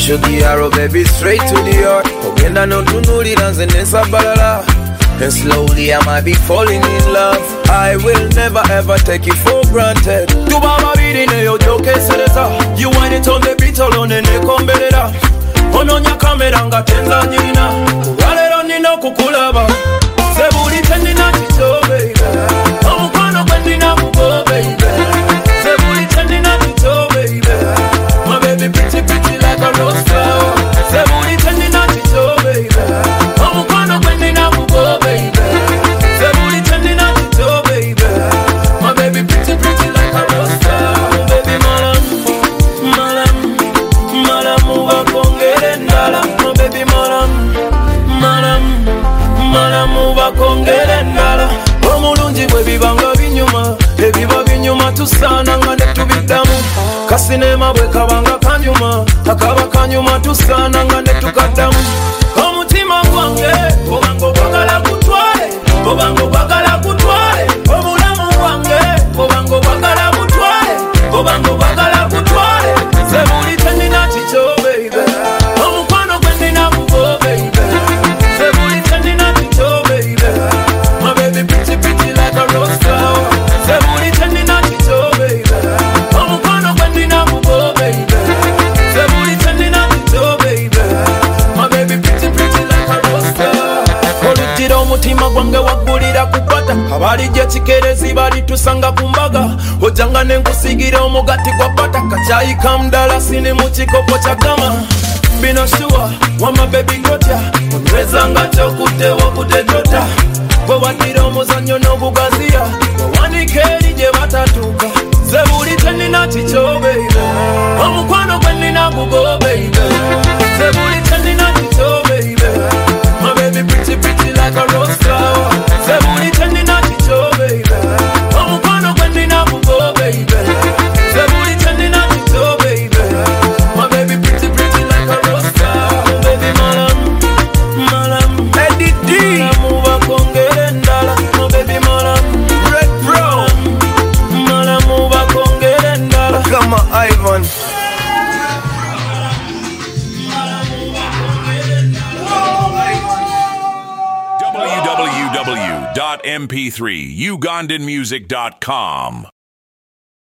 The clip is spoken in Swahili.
Shugi arrow baby straight to the heart. Ogenda no tunuli ranze nesa balala. And slowly I might be falling in love. I will never ever take it for granted. Tu baba bidi ne yo joke sereza. You want it on the beat alone ne kombelera. Ononya kamera nga tenza nyina. Walero nino kukulaba. Sebuli tenina tito baby. Omukwano gwendina kugo baby. Sebuli tenina tito baby. My baby pretty pretty like a rose flower. Sebuli tenina tito baby. Omukwano gwendina kugo baby. Sebuli tenina tito baby. My baby pretty pretty like a rose flower. Baby malam, malam, malam uva kongere ndala. My baby malam, malam, malam uva kongere ndala. Omulungi bwe bibanga binyuma, ebiba binyuma tusana nga ne tubidamu. Kasinema bwe kabanga kanyuma, akaba kanyuma tusana nga ne tukaddamu. Omutima gwange obango gwagala kutwale, obango gwagala kutwale. Obulamu bwange obango gwagala kutwale, obango gwagala kutwale. Sebuli tenina kikyo baby, omukwano gwe nina kugo baby. Sebuli tenina kikyo baby, my baby pretty pretty like a rose flower. Sebuli tenina kikyo baby, omukwano gwe nina kugo baby. Sebuli tenina kikyo baby, my baby pretty pretty like a rose flower. Olutira omutima gwange waggulira kupata. Abalijja kikerezi balitusanga ku mbaga. Ojjanga nenkusigira omugati gwa pata. Kacayi kamdala sini mu kikopo kya gama. Bino shuwa wama baby gotya. Onywezanga kyokuddewo kudedota. Bwe waddira omuzannyo n'obugaziya. Wawanika eri gye batatuuka. Sebuli tenina kikyo baby, omukwano gwe nina gugo baby. Sebuli tenina kikyo baby, my baby pretty pretty like a rose flower. Sebuli tenina kikyo baby, omukwano gwe nina gugo baby. Sebuli tenina kikyo baby, my baby pretty pretty like a rose flower. Baby malam, malam, Eddie D, malam uva kongere ndala. My baby malam, Red Bro, malam uva kongere ndala. Come on Ivan. www.mp3ugandanmusic.com